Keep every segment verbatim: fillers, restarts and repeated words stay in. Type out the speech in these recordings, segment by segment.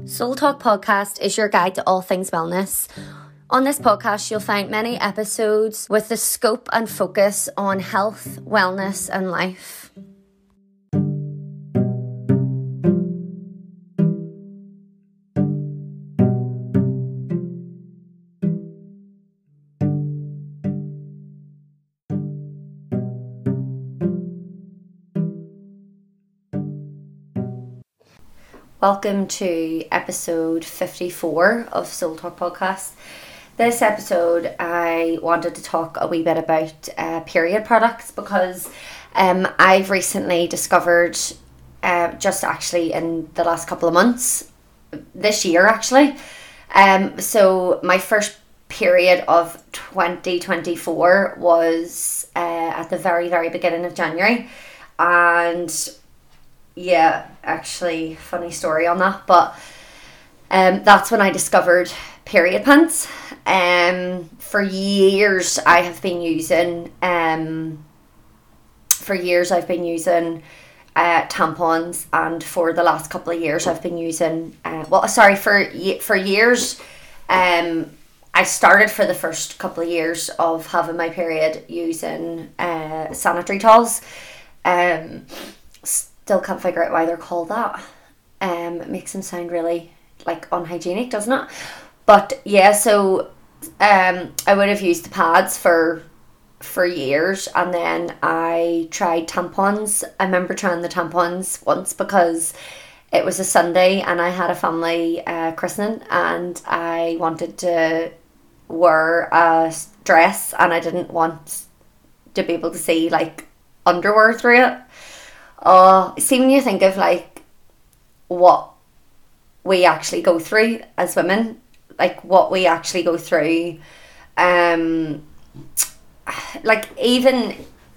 Soul Talk Podcast is your guide to all things wellness. On this podcast, you'll find many episodes with the scope and focus on health, wellness, and life. Welcome to episode fifty-four of Soul Talk Podcast. This episode, I wanted to talk a wee bit about uh, period products because um, I've recently discovered, uh, just actually in the last couple of months, this year actually, um, so my first period of twenty twenty-four was uh, at the very, very beginning of January, and yeah, actually, funny story on that, but um, that's when I discovered period pants. Um, for years I have been using, um, for years I've been using uh, tampons, and for the last couple of years I've been using, uh, well, sorry, for for years, um, I started for the first couple of years of having my period using uh, sanitary towels. Um, Still can't figure out why they're called that. Um, it makes them sound really like unhygienic, doesn't it? But yeah, so um, I would have used the pads for for years, and then I tried tampons. I remember trying the tampons once because it was a Sunday and I had a family uh, christening, and I wanted to wear a dress, and I didn't want to be able to see like underwear through it. Oh, see, when you think of like what we actually go through as women, like what we actually go through, um, like even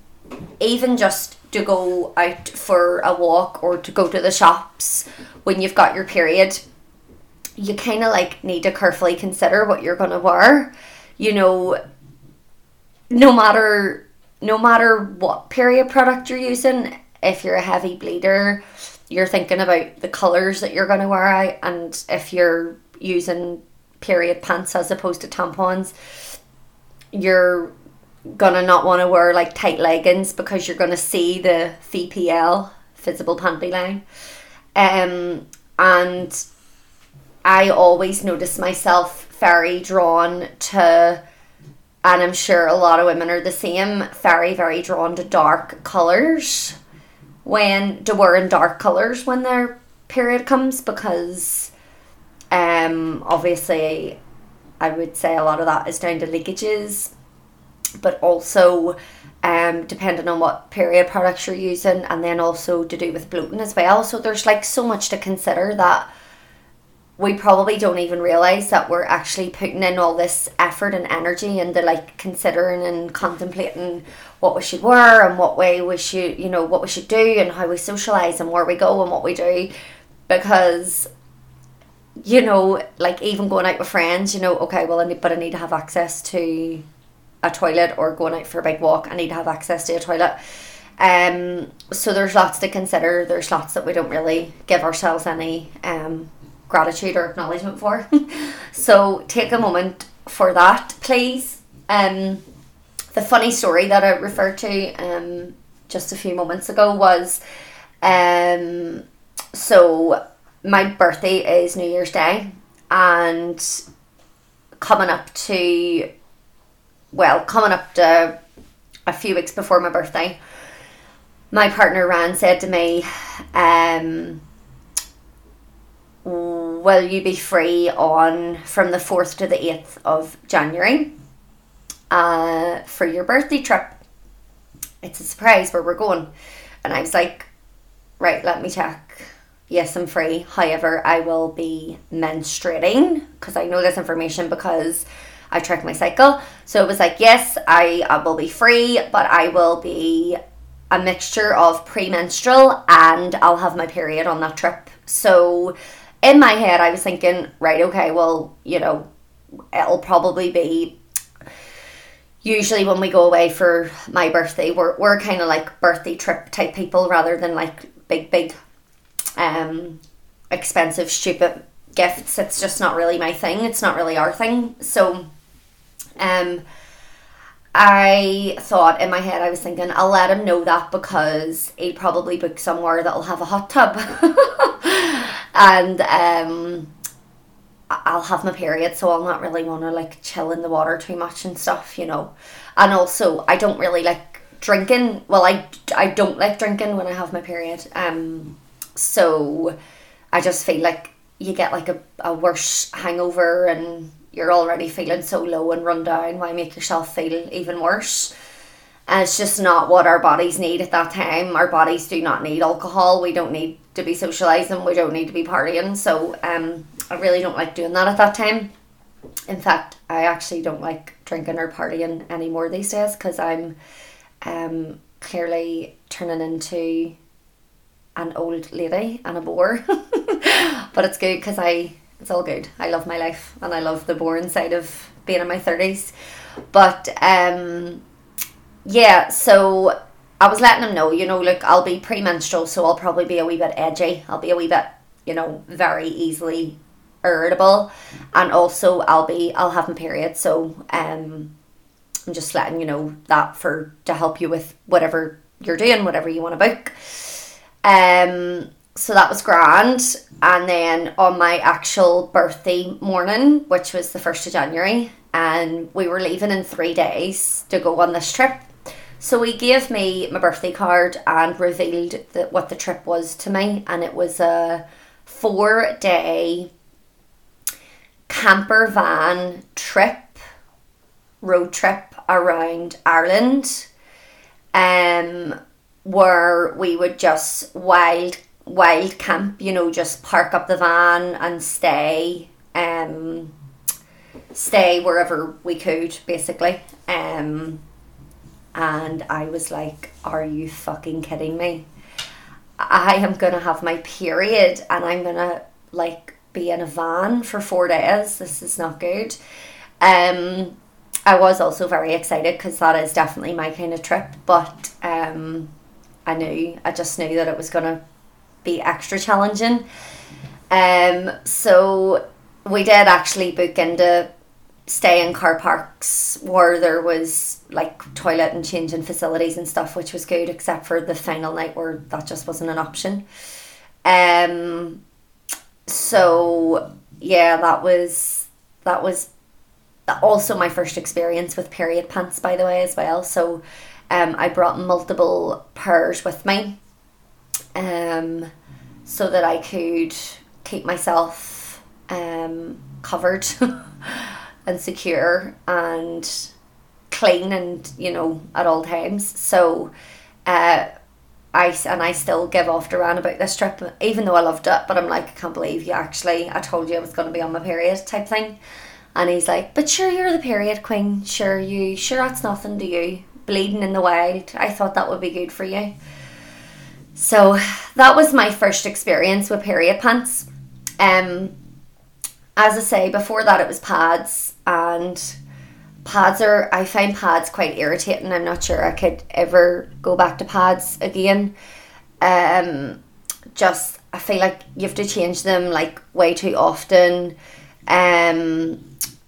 even just to go out for a walk or to go to the shops when you've got your period, you kind of like need to carefully consider what you're gonna wear. You know, no matter no matter what period product you're using. If you're a heavy bleeder, you're thinking about the colours that you're going to wear out, and if you're using period pants as opposed to tampons, you're going to not want to wear like tight leggings because you're going to see the V P L, visible panty line. Um, and I always notice myself very drawn to, and I'm sure a lot of women are the same, very, very drawn to dark colours. When to wearing dark colours when their period comes, because um obviously I would say a lot of that is down to leakages, but also um depending on what period products you're using, and then also to do with bloating as well. So there's like so much to consider that we probably don't even realise that we're actually putting in all this effort and energy into like considering and contemplating what we should wear and what way we should, you know, what we should do and how we socialise and where we go and what we do. Because, you know, like even going out with friends, you know, okay, well, I need, but I need to have access to a toilet, or going out for a big walk, I need to have access to a toilet. Um, so there's lots to consider. There's lots that we don't really give ourselves any um gratitude or acknowledgement for. So take a moment for that, please. Um, the funny story that I referred to um just a few moments ago was um so my birthday is New Year's Day, and coming up to well coming up to a few weeks before my birthday, my partner Ryan said to me, um will you be free on from the fourth to the eighth of January uh, for your birthday trip? It's a surprise where we're going. And I was like, right, let me check. Yes, I'm free. However, I will be menstruating, because I know this information because I track my cycle. So it was like, yes, I, I will be free, but I will be a mixture of premenstrual and I'll have my period on that trip. So in my head, I was thinking, right, okay, well, you know, it'll probably be, usually when we go away for my birthday, we're we're kind of like birthday trip type people rather than like big, big, um, expensive, stupid gifts. It's just not really my thing. It's not really our thing. So um I thought in my head, I was thinking, I'll let him know that because he'll probably book somewhere that'll have a hot tub. And um, I'll have my period, so I'll not really want to like chill in the water too much and stuff, you know. And also, I don't really like drinking. Well, I, I don't like drinking when I have my period. Um, so I just feel like you get like a, a worse hangover and you're already feeling so low and run down. Why make yourself feel even worse? And it's just not what our bodies need at that time. Our bodies do not need alcohol. We don't need to be socialising. We don't need to be partying. So um, I really don't like doing that at that time. In fact, I actually don't like drinking or partying anymore these days because I'm um, clearly turning into an old lady and a bore. But it's good because I... It's all good. I love my life and I love the boring side of being in my thirties. But um, yeah, so I was letting him know, you know, look, I'll be premenstrual, so I'll probably be a wee bit edgy. I'll be a wee bit, you know, very easily irritable. And also I'll be, I'll have my period. So um, I'm just letting you know that for to help you with whatever you're doing, whatever you want to book. Um... So that was grand. And then on my actual birthday morning, which was the first of January, and we were leaving in three days to go on this trip. So he gave me my birthday card and revealed that what the trip was to me. And it was a four day camper van trip, road trip around Ireland, um, where we would just wild wild camp, you know, just park up the van and stay um stay wherever we could, basically. Um and I was like, are you fucking kidding me? I am gonna have my period and I'm gonna like be in a van for four days. This is not good. um I was also very excited because that is definitely my kind of trip, but um I knew I just knew that it was gonna be extra challenging. Um, so we did actually book into stay in car parks where there was like toilet and changing facilities and stuff, which was good, except for the final night where that just wasn't an option. Um, so yeah, that was that was also my first experience with period pants, by the way, as well. So um, I brought multiple pairs with me. Um, so that I could keep myself um, covered and secure and clean and, you know, at all times. So uh, I, and I still give off to Ran about this trip, even though I loved it, but I'm like, I can't believe you actually, I told you I was going to be on my period type thing. And he's like, but sure, you're the period queen, sure you, sure that's nothing to you, bleeding in the wild, I thought that would be good for you. So that was my first experience with period pants. Um, as I say, before that it was pads, and pads are, I find pads quite irritating. I'm not sure I could ever go back to pads again. Um, just, I feel like you have to change them like way too often. Um,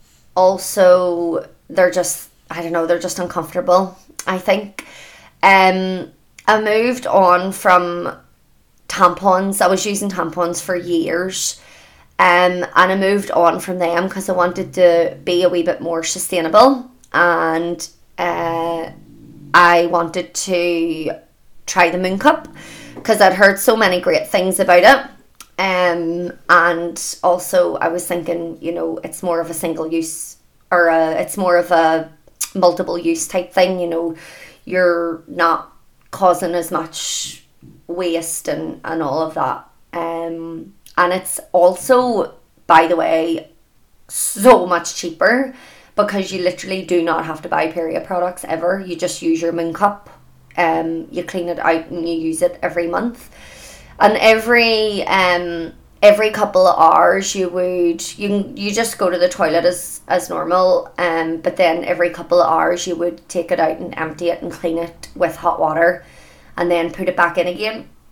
also, they're just, I don't know, they're just uncomfortable, I think. Um, I moved on from tampons. I was using tampons for years. Um, and I moved on from them because I wanted to be a wee bit more sustainable. And uh, I wanted to try the Moon Cup because I'd heard so many great things about it. Um, and also I was thinking, you know, it's more of a single use, or a, it's more of a multiple use type thing. You know, you're not causing as much waste and, and all of that. Um, and it's also, by the way, so much cheaper because you literally do not have to buy period products ever. You just use your Moon Cup. Um, you clean it out and you use it every month. And every um every couple of hours you would you you just go to the toilet as as normal, um but then every couple of hours you would take it out and empty it and clean it with hot water and then put it back in again.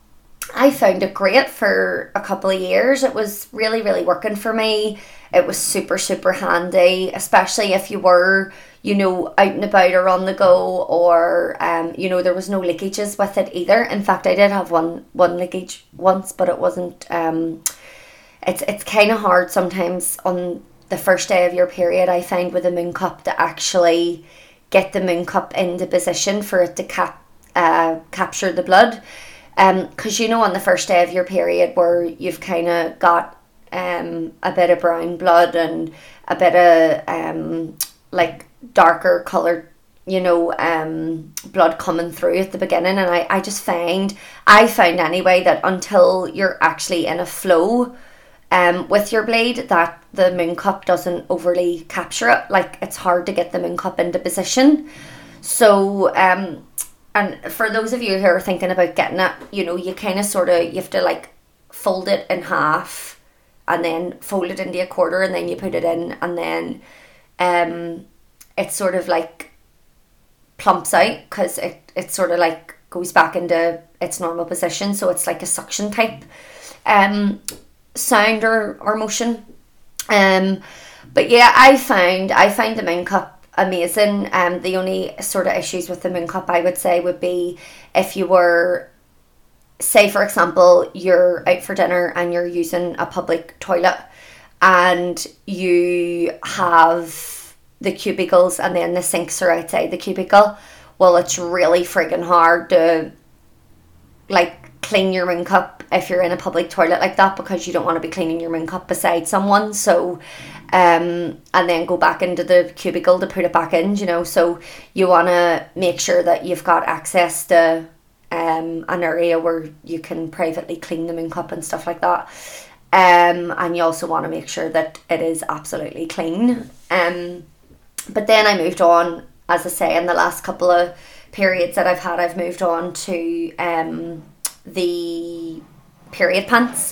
I found it great for a couple of years. It was really, really working for me. It was super, super handy, especially if you were, you know, out and about or on the go, or, um, you know, there was no leakages with it either. In fact, I did have one, one leakage once, but it wasn't, um, it's, it's kind of hard sometimes on the first day of your period, I find, with a moon cup to actually get the moon cup into position for it to cap, uh, capture the blood. Because, um, you know, on the first day of your period where you've kind of got um, a bit of brown blood and a bit of um, like darker coloured, you know, um, blood coming through at the beginning. And I, I just find, I find anyway, that until you're actually in a flow um, with your bleed, that the moon cup doesn't overly capture it. Like, it's hard to get the moon cup into position. So, um... and for those of you who are thinking about getting it, you know, you kind of sort of, you have to like fold it in half and then fold it into a quarter and then you put it in, and then um, it sort of like plumps out because it, it sort of like goes back into its normal position. So it's like a suction type um, sound or, or motion. Um, but yeah, I found, I find the moon cup amazing. Um, the only sort of issues with the moon cup, I would say, would be if you were, say for example, you're out for dinner and you're using a public toilet and you have the cubicles and then the sinks are outside the cubicle. Well, it's really friggin' hard to like clean your moon cup if you're in a public toilet like that, because you don't want to be cleaning your moon cup beside someone. So um and then go back into the cubicle to put it back in, you know. So you want to make sure that you've got access to um an area where you can privately clean the moon cup and stuff like that. Um and you also want to make sure that it is absolutely clean. Um but then I moved on, as I say, in the last couple of periods that I've had, I've moved on to um the period pants.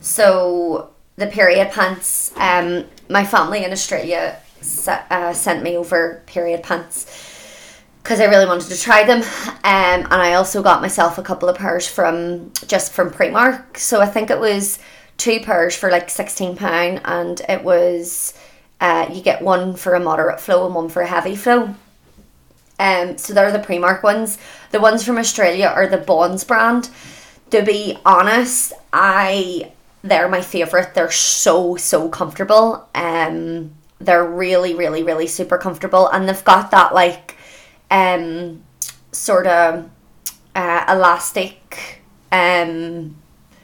So the period pants, um my family in Australia uh, sent me over period pants because I really wanted to try them, um, and I also got myself a couple of pairs from just from Primark. So I think it was two pairs for like sixteen pounds, and it was uh, you get one for a moderate flow and one for a heavy flow. Um, so they're the Primark ones. The ones from Australia are the Bonds brand. To be honest, I they're my favourite. They're so, so comfortable. Um, they're really, really, really super comfortable. And they've got that like um, sort of uh, elastic um,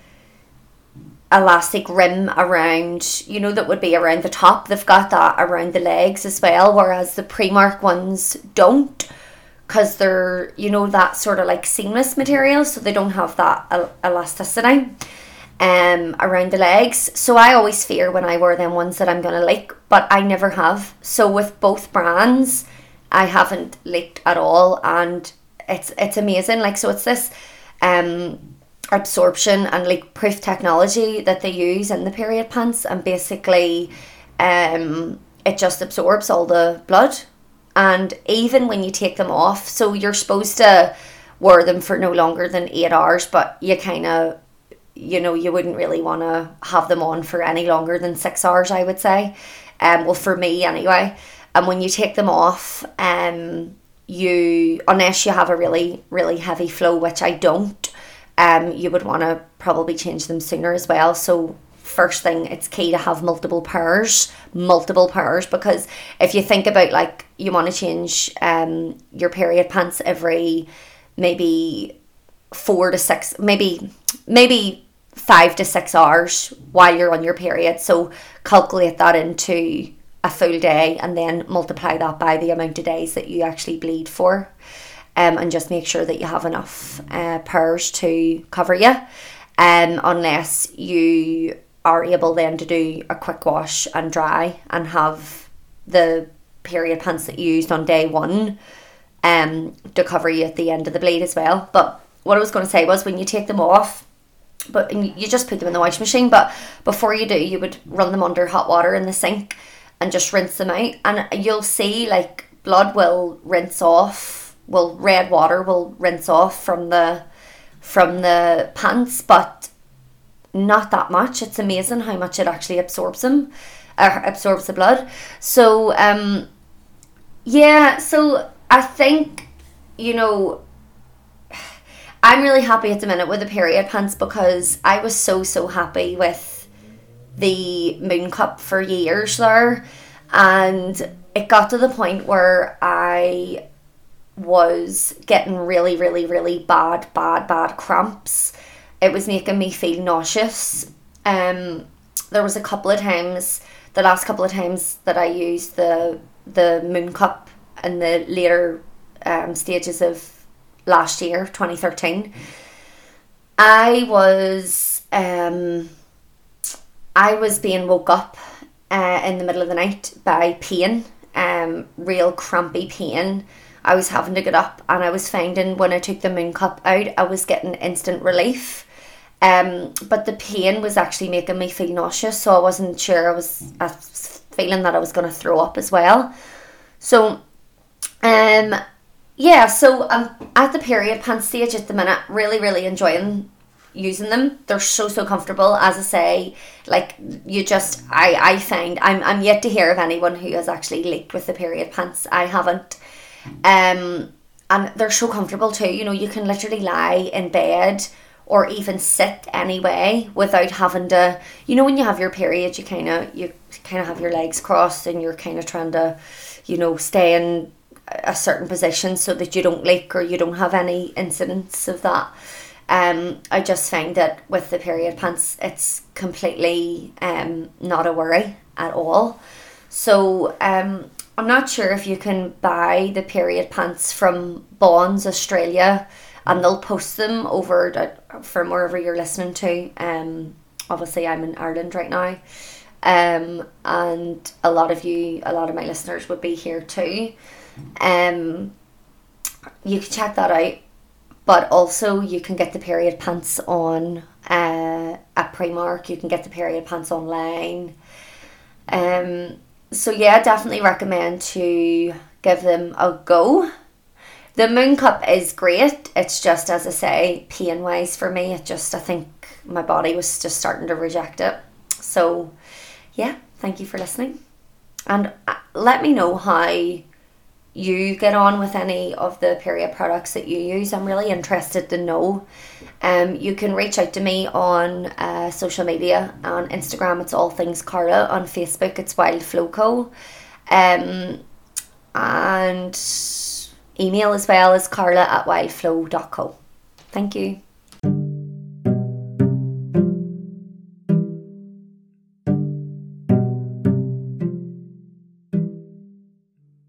elastic rim around, you know, that would be around the top. They've got that around the legs as well, whereas the Primark ones don't, because they're, you know, that sort of like seamless material, so they don't have that el- elasticity um around the legs. So I always fear when I wear them ones that I'm gonna leak, but I never have. So with both brands, I haven't leaked at all, and it's it's amazing. Like, so it's this um absorption and leak proof technology that they use in the period pants, and basically um it just absorbs all the blood. And even when you take them off, so you're supposed to wear them for no longer than eight hours, but you kind of, you know, you wouldn't really want to have them on for any longer than six hours, I would say. Um, well, for me anyway. And when you take them off, um, you, unless you have a really, really heavy flow, which I don't, um, you would want to probably change them sooner as well. So first thing, it's key to have multiple pairs, multiple pairs, because if you think about, like, you want to change um your period pants every maybe four to six, maybe maybe five to six hours while you're on your period. So calculate that into a full day and then multiply that by the amount of days that you actually bleed for, um, and just make sure that you have enough uh, pairs to cover you, um, unless you are able then to do a quick wash and dry and have the period pants that you used on day one um, to cover you at the end of the bleed as well. But what I was going to say was, when you take them off, but you just put them in the washing machine, but before you do, you would run them under hot water in the sink and just rinse them out, and you'll see like blood will rinse off, well, red water will rinse off from the from the pants, but not that much. It's amazing how much it actually absorbs them, or absorbs the blood. So um yeah, so I think, you know, I'm really happy at the minute with the period pants, because I was so so happy with the Moon Cup for years there, and it got to the point where I was getting really really really bad bad bad cramps. It was making me feel nauseous. Um, there was a couple of times, the last couple of times that I used the the Moon Cup in the later um, stages of last year, twenty thirteen. I was um, I was being woke up uh, in the middle of the night by pain, um, real crampy pain. I was having to get up, and I was finding when I took the Moon Cup out, I was getting instant relief. Um, but the pain was actually making me feel nauseous, so I wasn't sure. I was, I was feeling that I was going to throw up as well. So, um, yeah, so I'm at the period pants stage at the minute, really, really enjoying using them. They're so, so comfortable. As I say, like, you just, I, I find, I'm, I'm yet to hear of anyone who has actually leaked with the period pants. I haven't. Um, and they're so comfortable too. You know, you can literally lie in bed or even sit anyway without having to, you know, when you have your period, you kind of, you kind of have your legs crossed and you're kind of trying to, you know, stay in a certain position so that you don't leak or you don't have any incidents of that. Um, I just find that with the period pants, it's completely um, not a worry at all. So um, I'm not sure if you can buy the period pants from Bonds Australia, and they'll post them over to, from wherever you're listening to. Um, obviously I'm in Ireland right now, um, and a lot of you, a lot of my listeners would be here too. Um, you can check that out, but also you can get the period pants on uh, at Primark. You can get the period pants online. Um, so yeah, definitely recommend to give them a go. The Moon Cup is great. It's just, as I say, pain wise for me, it just, I think my body was just starting to reject it. So yeah, thank you for listening, and let me know how you get on with any of the period products that you use. I'm really interested to know. Um, you can reach out to me on uh, social media. On Instagram, it's All Things Carla. On Facebook, it's Wild Flow Co. Um, and email as well is carla at wildflow dot co. Thank you.